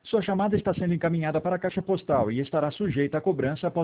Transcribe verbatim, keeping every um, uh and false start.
Sua chamada está sendo encaminhada para a caixa postal e estará sujeita a cobrança após